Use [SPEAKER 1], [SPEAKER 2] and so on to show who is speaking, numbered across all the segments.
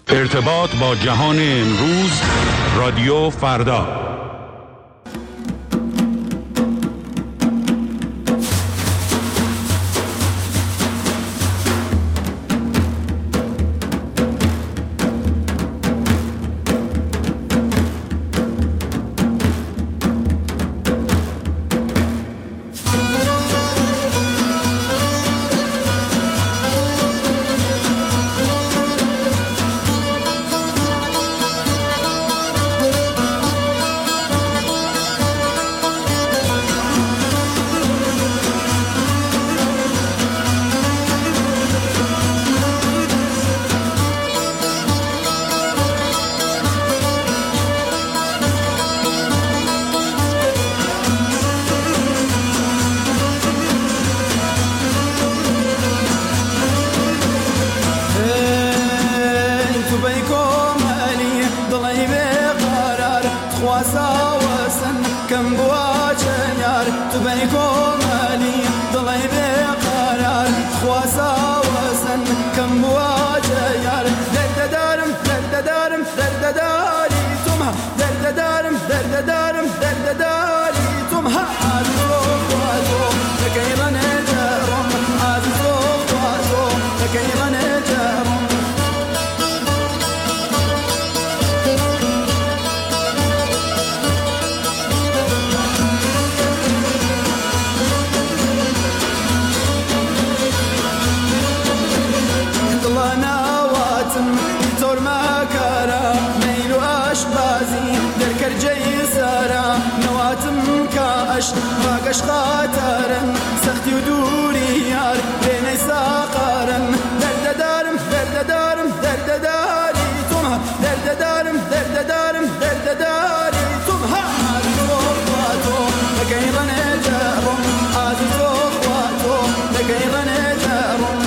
[SPEAKER 1] ارتباط با جهان امروز، رادیو فردا.
[SPEAKER 2] باقش خاطرن سختی و دوری یار بین ساقارن درد دارم درد دارم درد داری تو ما درد دارم درد دارم درد داری تو ما تو نگیرن جرم عزیز تو نگیرن جرم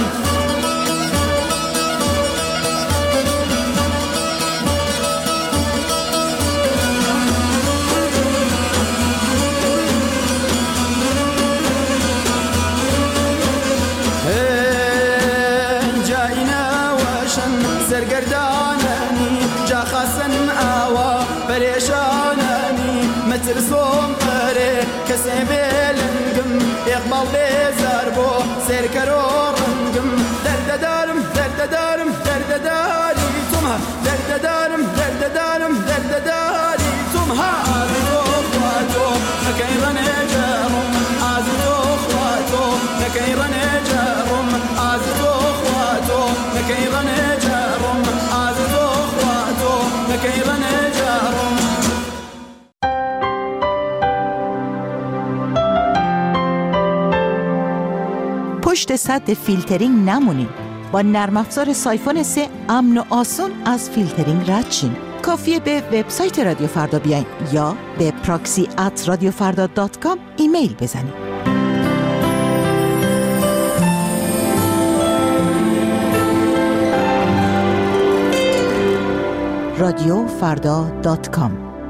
[SPEAKER 2] سرگردانانی جا خاصن آوا پریشانانی مترسوم پره کسی بلنگم اقبال بیزار بو سرکرو رنگم درد دارم درد دارم درد داری تو ما درد دارم درد دارم درد داری تو ما تو نکیرن جرم از تو خواتو نکیرن جرم از تو خواتو نکیرن جرم از تو خواتو نکیرن جرم.
[SPEAKER 3] پشت سد فیلترینگ نمونید. با نرم افزار سایفون 3 امن و آسون از فیلترینگ رد شین. کافیه به وبسایت رادیو فردا بیاین یا به proxy@radiofarda.com ایمیل بزنید. radiofarda.com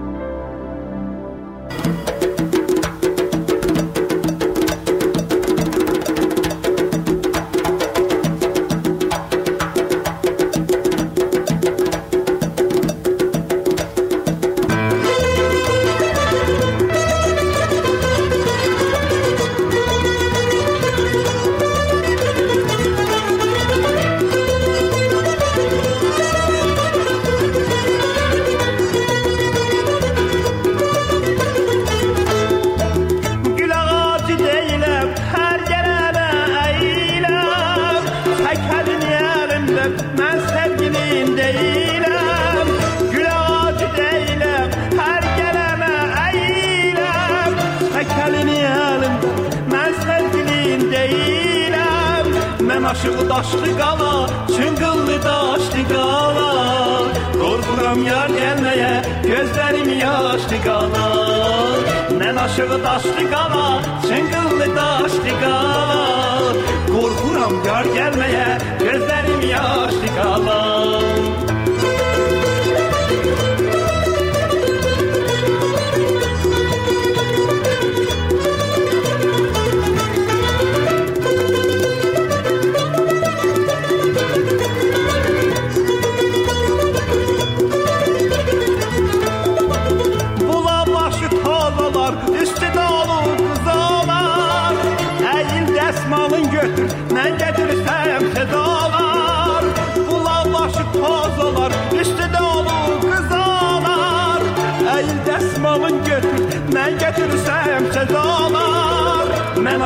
[SPEAKER 4] Aşığı daşlı qala, çıngıllı daşlı qala. Qorxuram yar gəlməyə, gözlərim yaşlı qala. Mən aşığı daşlı qala, çıngıllı daşlı qala. Qorxuram yar gəlməyə, gözlərim yaşlı qala.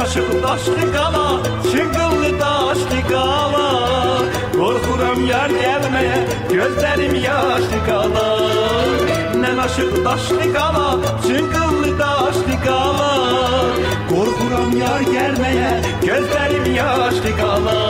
[SPEAKER 4] aşıq daşlı qala, çıngıllı daşlı qala. Qorxuram yar gəlməyə, gözlərim yaşlı qala. Mən aşıq daşlı qala, çıngıllı daşlı qala. Qorxuram yar gəlməyə, gözlərim yaşlı qala.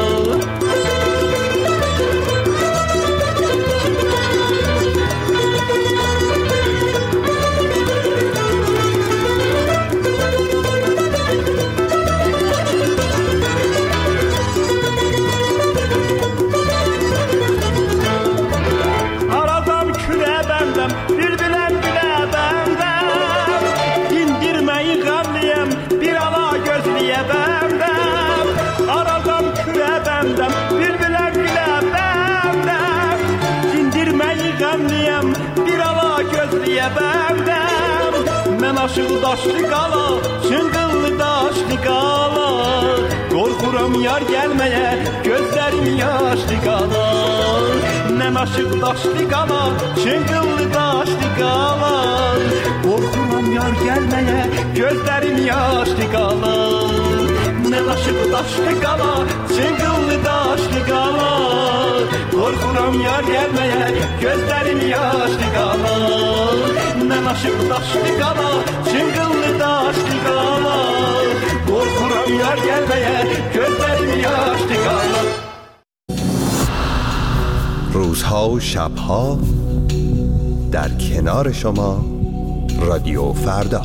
[SPEAKER 4] Mən aşıq daşlı qala, çıngıllı daşlı qala. Qorxuram yar gəlməyə, gözlərim yaşlı qala. Mən aşıq daşlı qala, çıngıllı daşlı qala. Qorxuram yar gəlməyə, gözlərim yaşlı qala. Mən aşıq daşlı qala, çıngıllı daşlı qala. Qorxuram yar gəlməyə, gözlərim yaşlı qala. Mən aşıq daşlı qala, çıngıllı daşlı qala. Qorxuram yar gəlməyə, gözlərim yaşlı qala.
[SPEAKER 5] روزها و شبها در کنار شما رادیو فردا.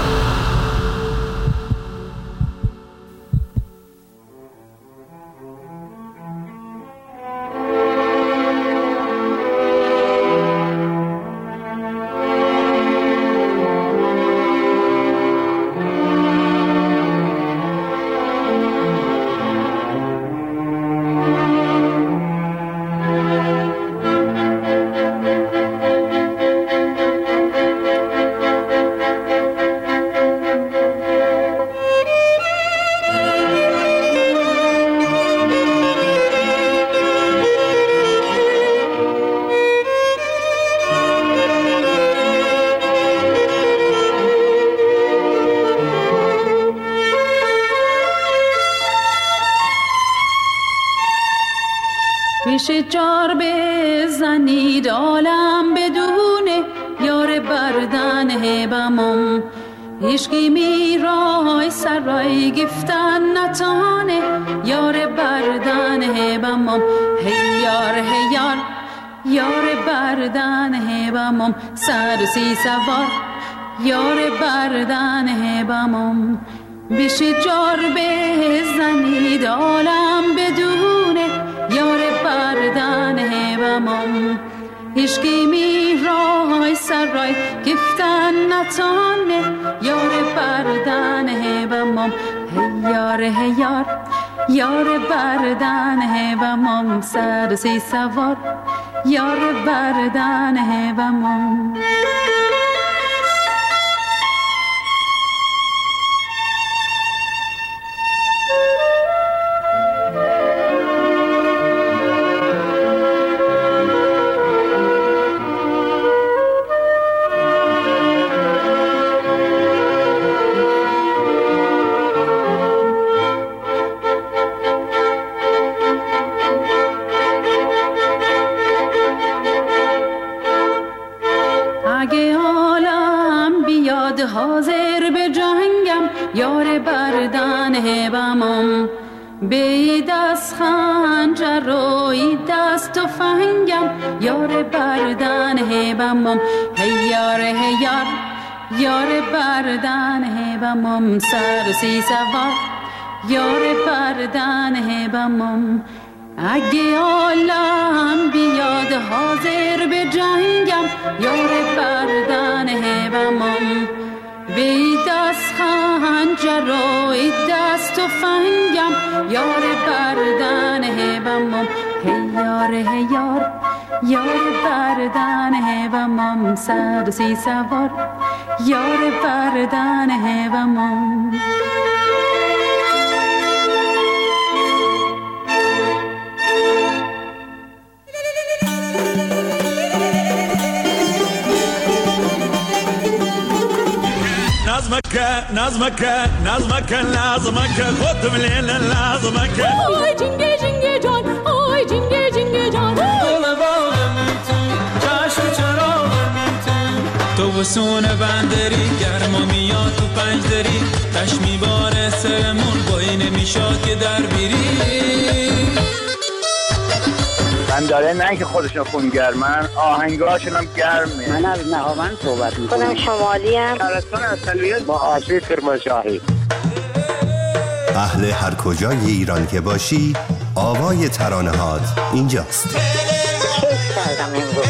[SPEAKER 6] پیش جار بزنید عالم بدونه یار بردن هبمم هیچکی میرای سرای گفتن نتانه یار بردن هبمم هی یار یار بردن هبمم سر سی سوار یار بردن هبمم پیش جار بزنید عالم بدونه یار بردن هبمم هیچکی میرای سرای گفتن نتانه یار بردن هبمم هی یار بردن هبمم سر سی سوار یار بردن هبمم حاضر به جنگم یار بردن هبمم به دست خنجر و دست تفنگم یار بردن هبمم هی یار بردن هبمم سر سی سوار یار بردن هبمم اگه عالم بیاد حاضر به جنگم یار بردن هبمم به دست خنجر و دست تفنگم یار بردن هبمم هی یار بردن هبمم سر سی سوار یار بردن هبمم
[SPEAKER 7] نظمك نظمك خود مليل لازمك
[SPEAKER 8] آی جنگه جنگه جان آی جنگه جنگه جان
[SPEAKER 2] گل باغم تو چشم چراغم تو بسون بندری گرما میاد تو پنجدری تش میباره سرمون بایی نمیشاد که در بیری
[SPEAKER 9] من داره نه که خودشون خونگرمن آهنگاشون هم گرمه.
[SPEAKER 10] من از نهاوند صحبت میکنم. خودم شمالی ام.
[SPEAKER 9] شهرستان اصلیت با آسی کرمانشاهی.
[SPEAKER 5] اهل هر کجای ایران که باشی آوای ترانه‌هات اینجاست.
[SPEAKER 10] کیف کردم امروز.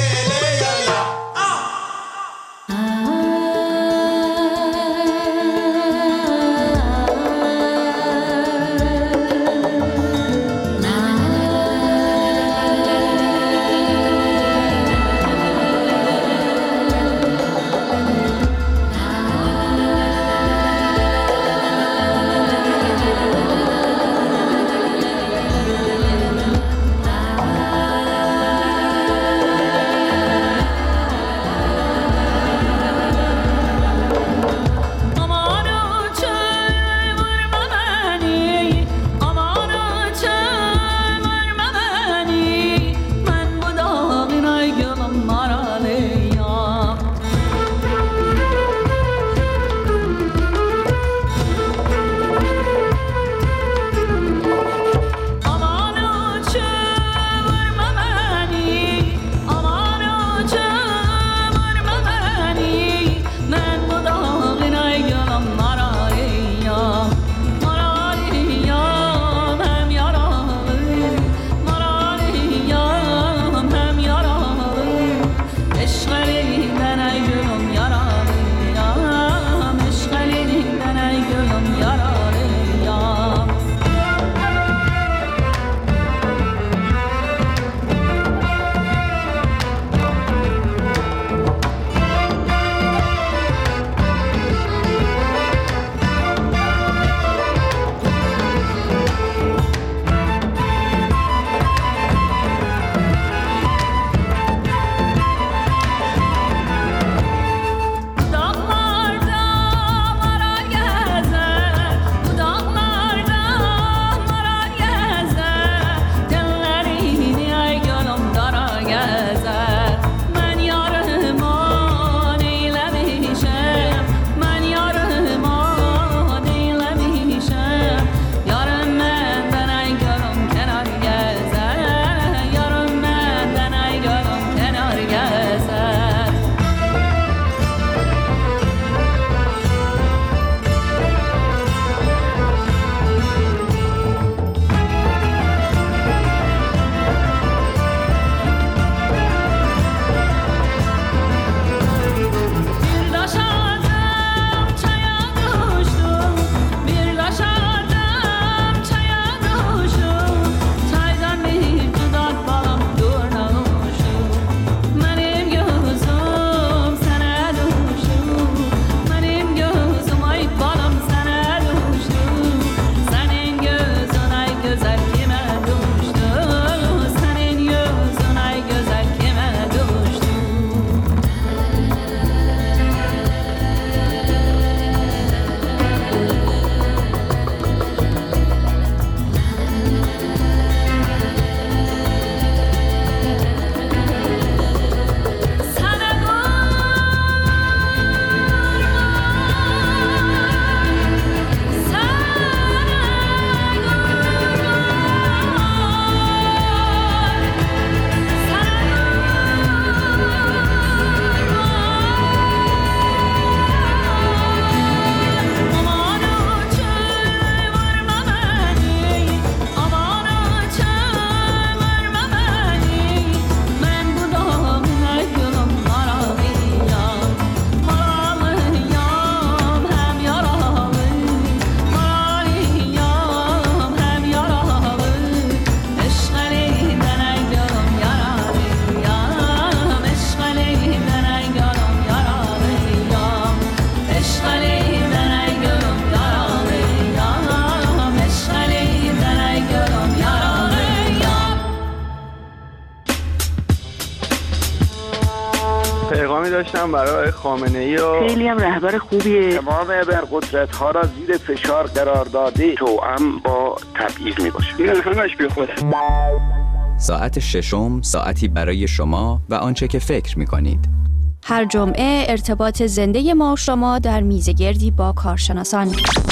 [SPEAKER 11] پیغامی داشتم برای خامنه‌ای و
[SPEAKER 10] خیلی هم رهبر خوبیه.
[SPEAKER 12] تمام ابرقدرت‌ها را زیر فشار قرار داده، توأم با تبعیض میباشه.
[SPEAKER 11] این همش بیخوده.
[SPEAKER 13] ساعت ششم، ساعتی برای شما و آنچه که فکر می‌کنید.
[SPEAKER 14] هر جمعه ارتباط زنده ما و شما در میزگردی با کارشناسان.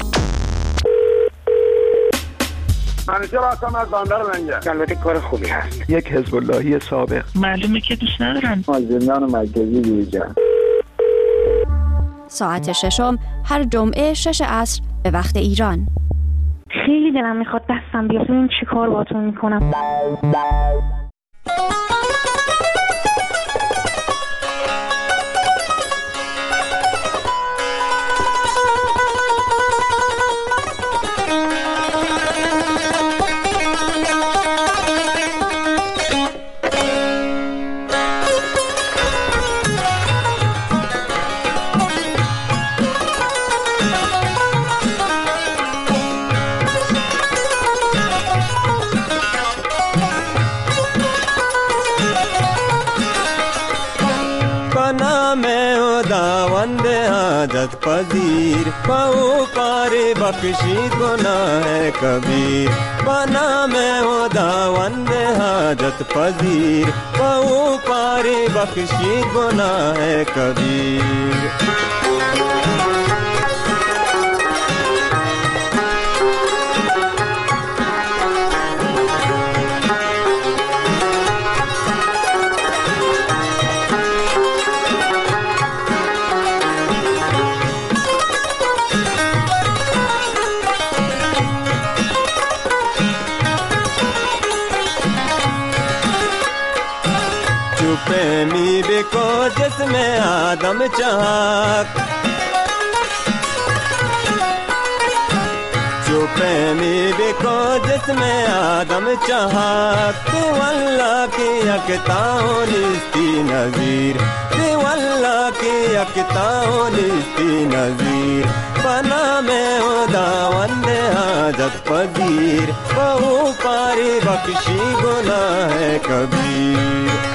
[SPEAKER 12] منیجر هستم از بندر لنگر. البته کار خوبی هست.
[SPEAKER 11] یک حزب اللهی سابق.
[SPEAKER 10] معلومه که دوست ندارن.
[SPEAKER 12] از زندان مرکزی بیرون.
[SPEAKER 14] ساعت ششم هر جمعه 6 عصر به وقت ایران.
[SPEAKER 10] خیلی دلم میخواد دستم بیاد. این چی کار باهاتون میکنم؟
[SPEAKER 4] حاجت پذیر پاو پاره بخشید گناه کبیر بنا میں ہو داوند حاجت پذیر پاو پاره بخشید گناه کبیر میوے کو جس میں آدم چاک چھپے میوے کو جس میں آدم چاک تو اللہ کی یکتا نیستی نظیر تو اللہ کی یکتا نیستی نظیر بنا میں ہو داوند حاجت پذیر بہو پاری بخشی گناہ کبیر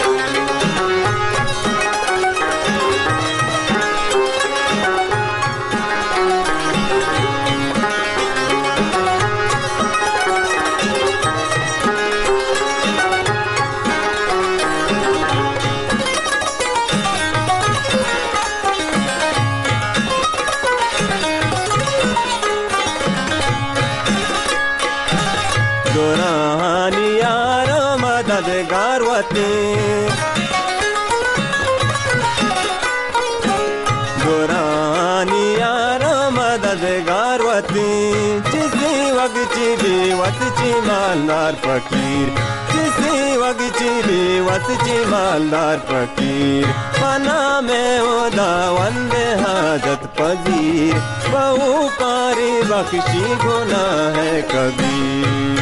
[SPEAKER 4] گورانی یار مددگار وطی چیزی وقت چی بی وقت چی مالدار فقیر چیزی وقت چی بی وقت چی مالدار فقیر بنا میں ہو داوند حاجت پذیر بہو پاری بخشی گناہ کبیر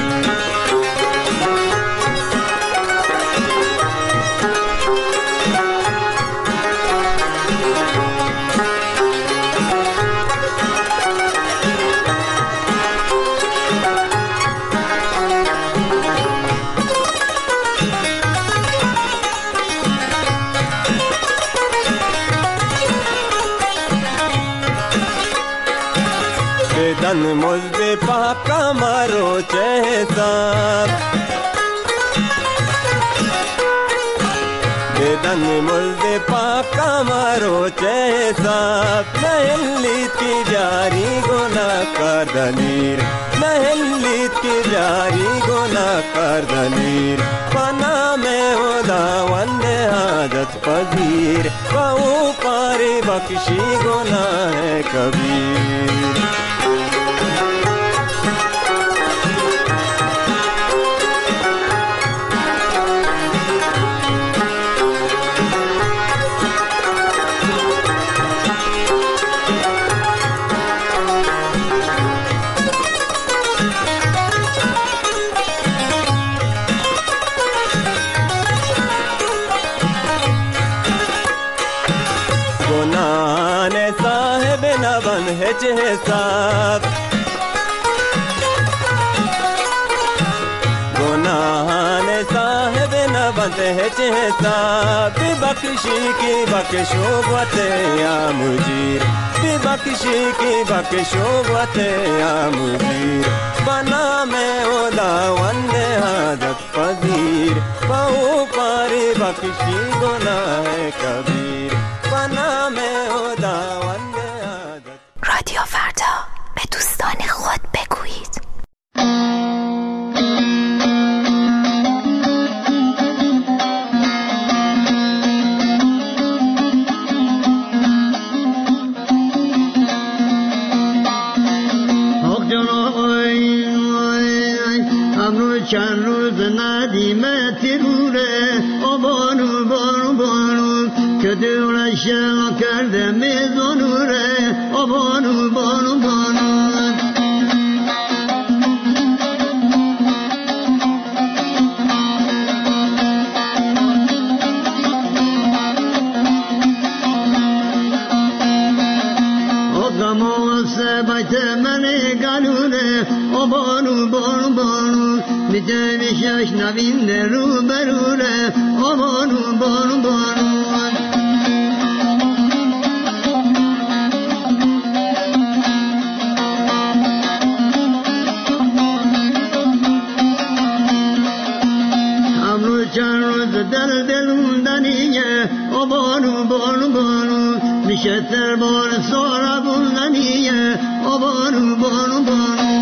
[SPEAKER 4] دن مزد پاک مارو چہساب دن مزد پاک مارو چہساب نہلیت کی جاری گناہ کار دلیر نہلیت کی جاری گناہ کار دلیر پنا میں ہو داوند حاجت پذیر بہو پاری بخشی گناہ کبیر حساب گناہان صاحب بنبنده هیچ حساب ببخشی کی بخشو گوته یا مجیر ببخشی کی بخشو گوته یا مجیر بنام خداوند حاجت پذیر با او پاری بخشی گناه کبیر بنام خداوند حاجت.
[SPEAKER 15] رادیو فردا، به دوستان خود بگویید.
[SPEAKER 16] چند روز ندیمه تیروره آبانو بانو بانو که دورش شما کرده میزانوره آبانو بانو بانو بیت من گلوله آبانو بانو بانو میده میشش نوین رو بروله آبانو بانو بانو امروز چند روز دل موندنیه آبانو بانو بانو میشه تربار سارا بوندنیه آبانو بانو بانو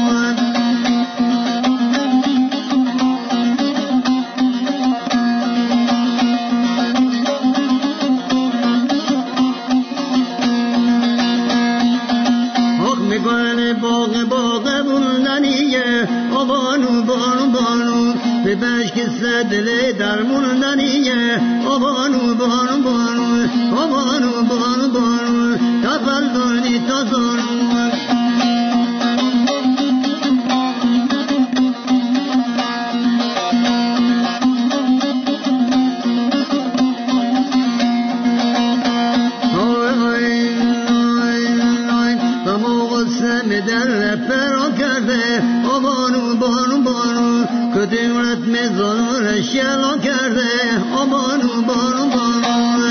[SPEAKER 16] حکم گل باغ بوندنیه آبانو بانو بانو به بشک دل در موندنیه آبانو بانو بانو آبانو بانو بانو تفل دانی تا زانو در فرا کرده آبانو بانو بانو کدیمت میزانو شلا کرده آبانو بانو بانو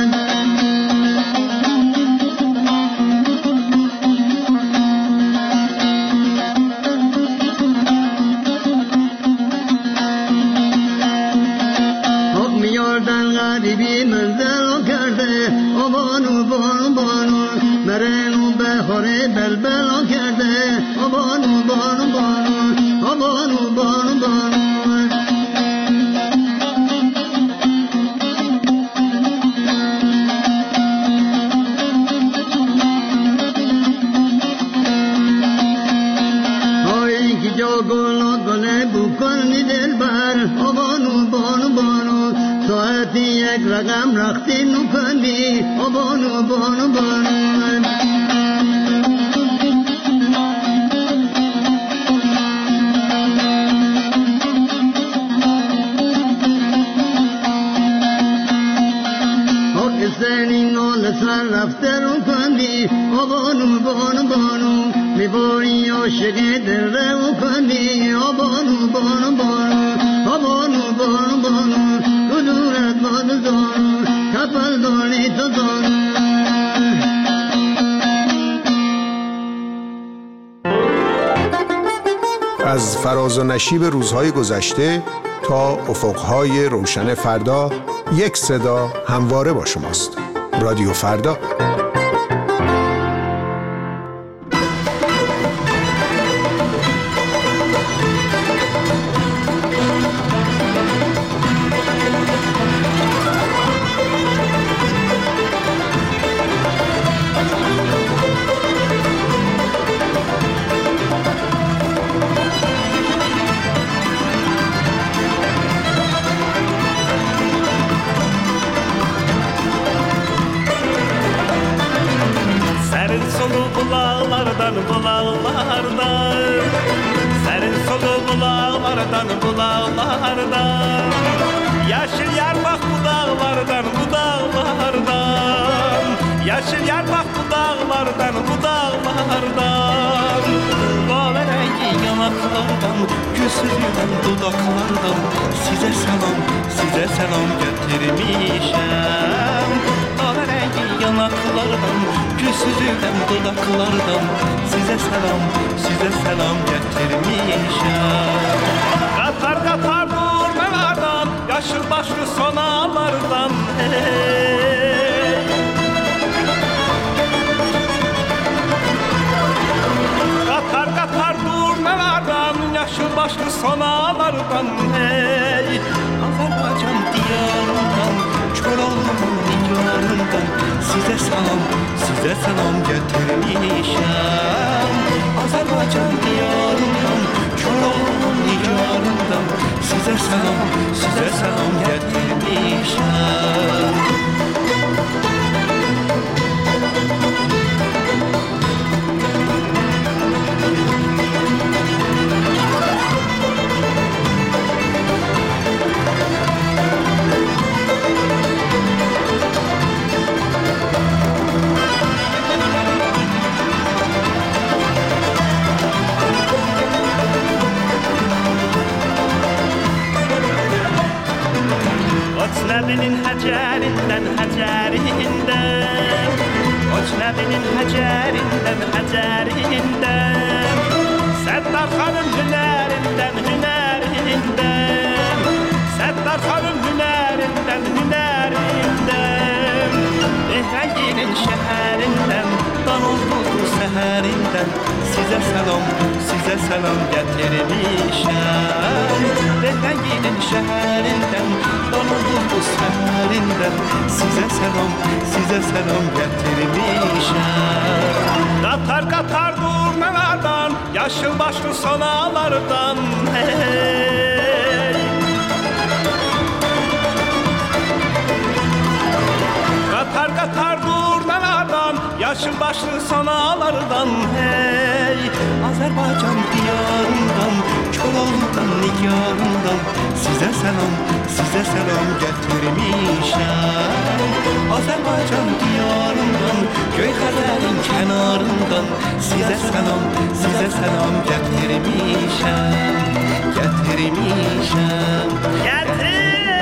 [SPEAKER 16] حکم یاردن غریبی منزل کرده آبانو بانو بانو مرنو بخوره بلبلا کرده آبانو بانو بانو آبانو بانو بانو های کی جا گله بکنی دل بر آبانو بانو بانو ساعتی یک رقم رختی نکنی آبانو بانو بانو سر رفته رو کندی آبانو بانو بانو میباری عاشق دل رو کندی آبانو بانو بانو آبانو بانو بانو کدورت باد زانو کفل دانی تو زانو
[SPEAKER 17] از فراز و نشیب روزهای گذشته تا افقهای روشن فردا یک صدا همواره با شماست. رادیو فردا.
[SPEAKER 7] Yeşil yer bak bu dağlardan, bu dağlardan. Yeşil yer bak bu dağlardan, bu dağlardan. Kahverengi yanaklardan, Küsülen dudaklardan size selam getirmişem. Kahverengi yanaklardan, küsülen dudaklardan size selam getirmişem. Katar katar durmalardan, yaşıl başlı sonalardan hey. Katar katar durmalardan, yaşıl başlı sonalardan hey. Azerbaycan diyarından, Çoral'ın diyarından size selam getirmişem. Azerbaycan diyarından, Çoral'ın diyarından size selam getirmişem. Necminin həcərindən Qoç Nəbinin həcərindən Səttar xanım hünərindən Səttar xanım hünərindən Rənginin şəhərindən Danıldığı səhərindən Sizə selam gətirmişəm Rənginin şəhərindən Danıldığı səhərindən Sizə selam gətirmişəm Qatar qatar durmalardan Yaşıl başlı sonalardan hey. Qatar qatar durmalardan Yaşıl başlı sonalardan hey. Azərbaycan diyarından Çoral'dan nigarından Sizə selam gətirmişəm Azərbaycan diyarından Göyxəzərin kənarından Sizə selam gətirmişəm Gətirmişəm